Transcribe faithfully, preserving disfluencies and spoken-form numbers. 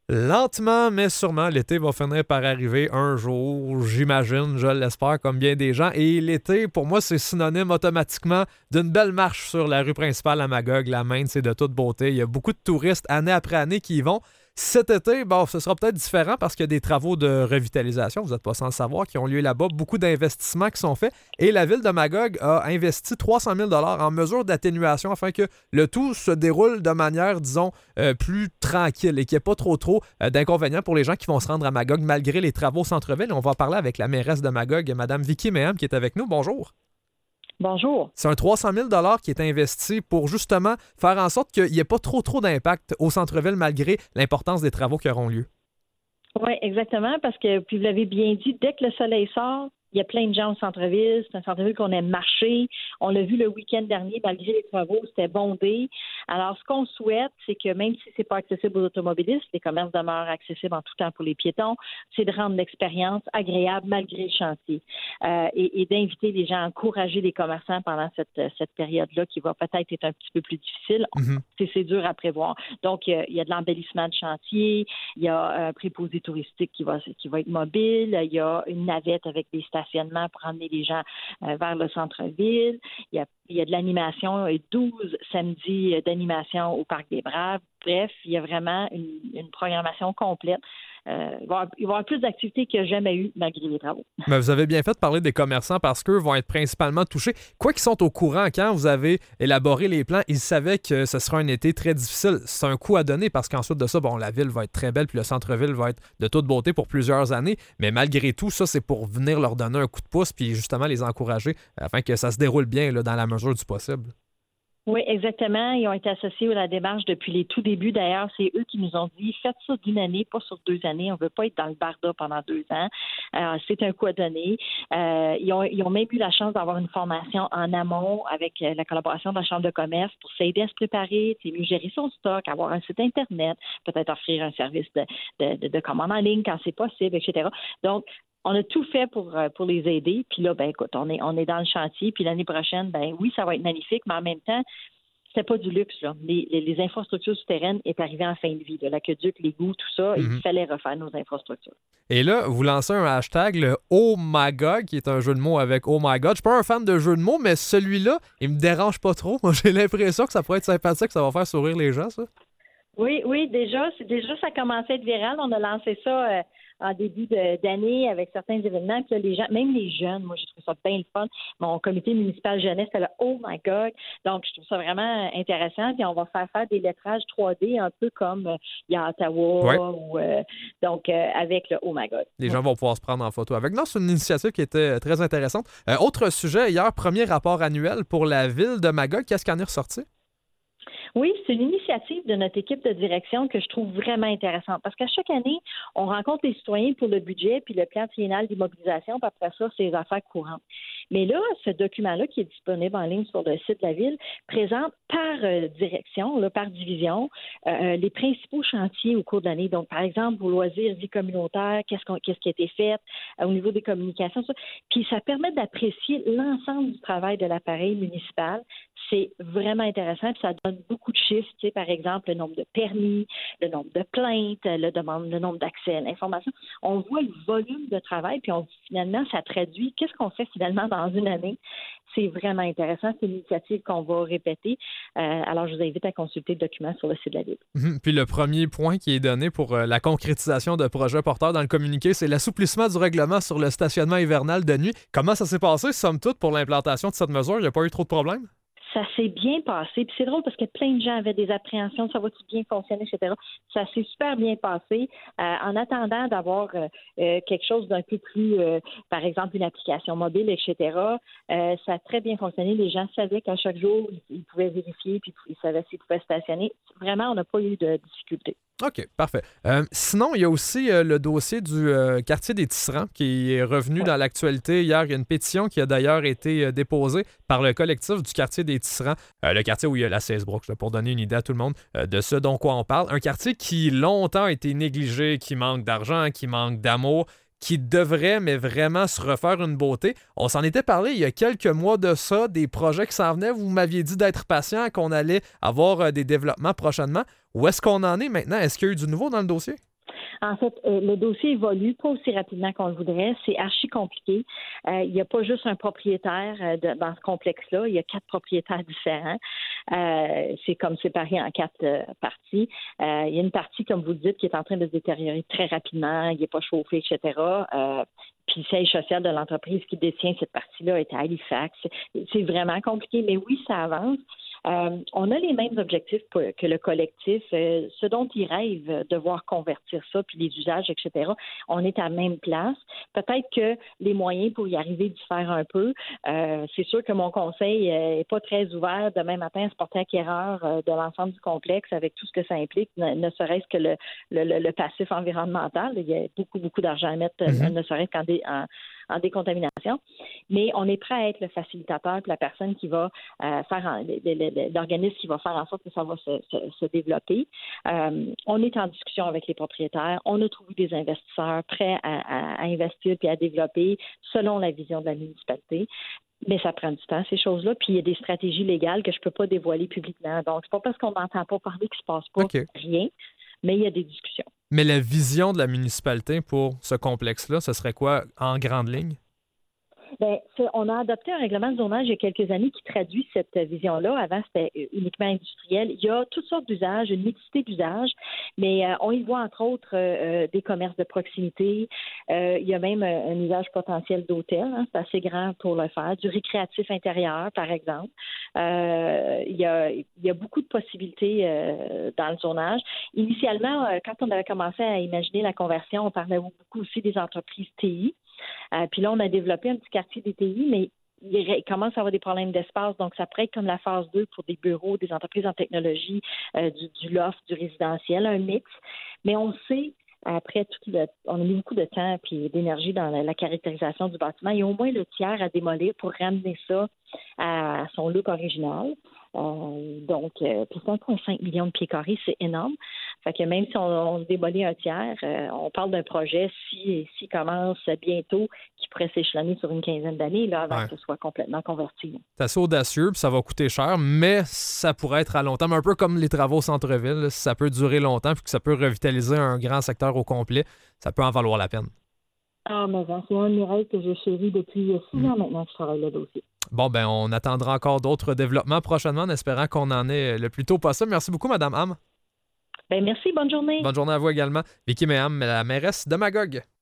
Lentement, mais sûrement, l'été va finir par arriver un jour, j'imagine, je l'espère, comme bien des gens. Et l'été, pour moi, c'est synonyme automatiquement d'une belle marche sur la rue principale à Magog. La Maine, c'est de toute beauté. Il y a beaucoup de touristes, année après année, qui y vont. Cet été, bon, ce sera peut-être différent parce qu'il y a des travaux de revitalisation, vous n'êtes pas sans le savoir, qui ont lieu là-bas. Beaucoup d'investissements qui sont faits. Et la ville de Magog a investi trois cent mille dollars en mesure d'atténuation afin que le tout se déroule de manière, disons, euh, plus tranquille et qu'il n'y ait pas trop trop euh, d'inconvénients pour les gens qui vont se rendre à Magog malgré les travaux au centre-ville. On va en parler avec la mairesse de Magog, Mme Vicky Méham, qui est avec nous. Bonjour. Bonjour. C'est un trois cent mille dollars qui est investi pour justement faire en sorte qu'il n'y ait pas trop trop d'impact au centre-ville malgré l'importance des travaux qui auront lieu. Oui, exactement, parce que, puis vous l'avez bien dit, dès que le soleil sort, il y a plein de gens au centre-ville. C'est un centre-ville qu'on aime marcher. On l'a vu le week-end dernier, malgré les travaux, c'était bondé. Alors, ce qu'on souhaite, c'est que même si c'est pas accessible aux automobilistes, les commerces demeurent accessibles en tout temps pour les piétons, c'est de rendre l'expérience agréable malgré le chantier euh, et, et d'inviter les gens à encourager les commerçants pendant cette, cette période-là qui va peut-être être un petit peu plus difficile. Mm-hmm. C'est, c'est dur à prévoir. Donc, il y a de l'embellissement de chantier, il y a un préposé touristique qui va, qui va être mobile, il y a une navette avec des stations pour emmener les gens euh, vers le centre-ville. Il y a, il y a de l'animation, douze samedis d'animation au Parc des Braves. Bref, il y a vraiment une, une programmation complète. Euh, il, va y avoir, il va y avoir plus d'activités qu'il n'y a jamais eu malgré les travaux. Mais vous avez bien fait de parler des commerçants parce qu'eux vont être principalement touchés. Quoi qu'ils sont au courant, quand vous avez élaboré les plans, ils savaient que ce sera un été très difficile. C'est un coup à donner parce qu'ensuite de ça, bon, la ville va être très belle puis le centre-ville va être de toute beauté pour plusieurs années. Mais malgré tout, ça, c'est pour venir leur donner un coup de pouce puis justement les encourager afin que ça se déroule bien là, dans la mesure du possible. Oui, exactement. Ils ont été associés à la démarche depuis les tout débuts. D'ailleurs, c'est eux qui nous ont dit « Faites ça d'une année, pas sur deux années. On ne veut pas être dans le barda pendant deux ans. Euh, » C'est un coup à donner. Euh, ils, ont, ils ont même eu la chance d'avoir une formation en amont avec la collaboration de la Chambre de commerce pour s'aider à se préparer, mieux gérer son stock, avoir un site Internet, peut-être offrir un service de, de, de, de commande en ligne quand c'est possible, et cetera. Donc, on a tout fait pour, pour les aider. Puis là, ben écoute, on est, on est dans le chantier. Puis l'année prochaine, ben oui, ça va être magnifique, mais en même temps, c'était pas du luxe, là. Les, les, les infrastructures souterraines est arrivé en fin de vie. Là. L'aqueduc, l'égout, tout ça, mm-hmm. Il fallait refaire nos infrastructures. Et là, vous lancez un hashtag, le Oh My God, qui est un jeu de mots avec Oh My God. Je suis pas un fan de jeux de mots, mais celui-là, il me dérange pas trop. Moi, j'ai l'impression que ça pourrait être sympathique, ça va faire sourire les gens, ça. Oui, oui, déjà, c'est, déjà, ça commençait à être viral. On a lancé ça euh, en début de, d'année avec certains événements. Puis là, les gens, même les jeunes, moi, je trouve ça bien le fun. Mon comité municipal jeunesse, c'est là, oh my God. Donc, je trouve ça vraiment intéressant. Puis on va faire faire des lettrages trois D, un peu comme euh, il y a à Ottawa. Ouais. Ou, euh, donc, euh, avec le oh my God. Les ouais. gens vont pouvoir se prendre en photo avec. Non, c'est une initiative qui était très intéressante. Euh, autre sujet, hier, premier rapport annuel pour la ville de Magog. Qu'est-ce qui en est ressorti? Oui, c'est une initiative de notre équipe de direction que je trouve vraiment intéressante parce qu'à chaque année, on rencontre les citoyens pour le budget puis le plan triennal d'immobilisation, puis après ça, c'est les affaires courantes. Mais là, ce document-là qui est disponible en ligne sur le site de la Ville présente par euh, direction, là, par division, euh, les principaux chantiers au cours de l'année. Donc, par exemple, vos loisirs, vie communautaire, qu'est-ce, qu'on, qu'est-ce qui a été fait euh, au niveau des communications, ça. Puis ça permet d'apprécier l'ensemble du travail de l'appareil municipal. C'est vraiment intéressant, puis ça donne beaucoup de chiffres, tu sais, par exemple, le nombre de permis, le nombre de plaintes, le, demande, le nombre d'accès à l'information. On voit le volume de travail, puis on, finalement, ça traduit qu'est-ce qu'on fait finalement dans une année. C'est vraiment intéressant. C'est une initiative qu'on va répéter. Euh, alors, je vous invite à consulter le document sur le site de la Ville. Mmh. Puis le premier point qui est donné pour euh, la concrétisation de projets porteurs dans le communiqué, c'est l'assouplissement du règlement sur le stationnement hivernal de nuit. Comment ça s'est passé, somme toute, pour l'implantation de cette mesure? Il n'y a pas eu trop de problèmes? Ça s'est bien passé. Puis c'est drôle parce que plein de gens avaient des appréhensions, ça va-tu bien fonctionner, et cetera. Ça s'est super bien passé. Euh, en attendant d'avoir euh, euh, quelque chose d'un peu plus, euh, par exemple, une application mobile, et cetera, euh, ça a très bien fonctionné. Les gens savaient qu'à chaque jour, ils pouvaient vérifier puis ils savaient s'ils pouvaient stationner. Vraiment, on n'a pas eu de difficultés. OK, parfait. Euh, sinon, il y a aussi euh, le dossier du euh, quartier des Tisserands qui est revenu dans l'actualité. Hier, il y a une pétition qui a d'ailleurs été euh, déposée par le collectif du quartier des Tisserands, euh, le quartier où il y a la C S Brooks, là, pour donner une idée à tout le monde euh, de ce dont quoi on parle. Un quartier qui longtemps a été négligé, qui manque d'argent, qui manque d'amour, qui devrait, mais vraiment, se refaire une beauté. On s'en était parlé il y a quelques mois de ça, des projets qui s'en venaient. Vous m'aviez dit d'être patient, qu'on allait avoir euh, des développements prochainement. Où est-ce qu'on en est maintenant? Est-ce qu'il y a eu du nouveau dans le dossier? En fait, euh, le dossier évolue pas aussi rapidement qu'on le voudrait. C'est archi compliqué. Euh, il n'y a pas juste un propriétaire euh, de, dans ce complexe-là. Il y a quatre propriétaires différents. Euh, c'est comme séparé en quatre euh, parties. Euh, il y a une partie, comme vous le dites, qui est en train de se détériorer très rapidement. Il n'est pas chauffé, et cetera. Euh, puis le siège social de l'entreprise qui détient cette partie-là est à Halifax. C'est vraiment compliqué, mais oui, ça avance. Euh, on a les mêmes objectifs que le collectif, euh, ce dont ils rêvent de voir convertir ça, puis les usages, et cetera. On est à la même place. Peut-être que les moyens pour y arriver diffèrent un peu. Euh, c'est sûr que mon conseil n'est pas très ouvert demain matin à se porter acquéreur euh, de l'ensemble du complexe avec tout ce que ça implique, ne, ne serait-ce que le, le, le, le passif environnemental. Il y a beaucoup, beaucoup d'argent à mettre, mm-hmm. ne serait-ce qu'en dé, en, en décontamination. Mais on est prêt à être le facilitateur, puis la personne qui va euh, faire en, le, le, l'organisme qui va faire en sorte que ça va se, se, se développer. Euh, on est en discussion avec les propriétaires. On a trouvé des investisseurs prêts à, à, à investir puis à développer selon la vision de la municipalité. Mais ça prend du temps, ces choses-là. Puis il y a des stratégies légales que je ne peux pas dévoiler publiquement. Donc, c'est pas parce qu'on n'entend pas parler qu'il ne se passe pas okay. rien, mais il y a des discussions. Mais la vision de la municipalité pour ce complexe-là, ce serait quoi en grande ligne? Bien, on a adopté un règlement de zonage il y a quelques années qui traduit cette vision-là. Avant, c'était uniquement industriel. Il y a toutes sortes d'usages, une mixité d'usages, mais euh, on y voit entre autres euh, des commerces de proximité. Euh, il y a même un, un usage potentiel d'hôtel, hein, c'est assez grand pour le faire. Du récréatif intérieur, par exemple. Euh, il, y a, il y a beaucoup de possibilités euh, dans le zonage. Initialement, euh, quand on avait commencé à imaginer la conversion, on parlait beaucoup aussi des entreprises T I. Euh, puis là, on a développé un petit quartier des T I, mais il commence à avoir des problèmes d'espace. Donc, ça pourrait être comme la phase deux pour des bureaux, des entreprises en technologie, euh, du, du loft, du résidentiel, un mix. Mais on sait, après, tout le, on a mis beaucoup de temps et d'énergie dans la, la caractérisation du bâtiment. Il y a au moins le tiers à démolir pour ramener ça à son look original. Euh, donc, euh, puis cinq virgule cinq millions de pieds carrés, c'est énorme. Fait que même si on, on démolit un tiers, euh, on parle d'un projet, si, si commence bientôt, qui pourrait s'échelonner sur une quinzaine d'années, là, avant ouais. que ce soit complètement converti. C'est assez audacieux, puis ça va coûter cher, mais ça pourrait être à long terme, un peu comme les travaux au centre-ville. Là, si ça peut durer longtemps, puis que ça peut revitaliser un grand secteur au complet, ça peut en valoir la peine. Ah, mais c'est un miracle que j'ai chéri depuis six mmh. ans maintenant que je travaille le dossier. Bon, ben on attendra encore d'autres développements prochainement, en espérant qu'on en ait le plus tôt possible. Merci beaucoup, Mme Ham. Ben merci, bonne journée. Bonne journée à vous également. Vicky Méham, la mairesse de Magog.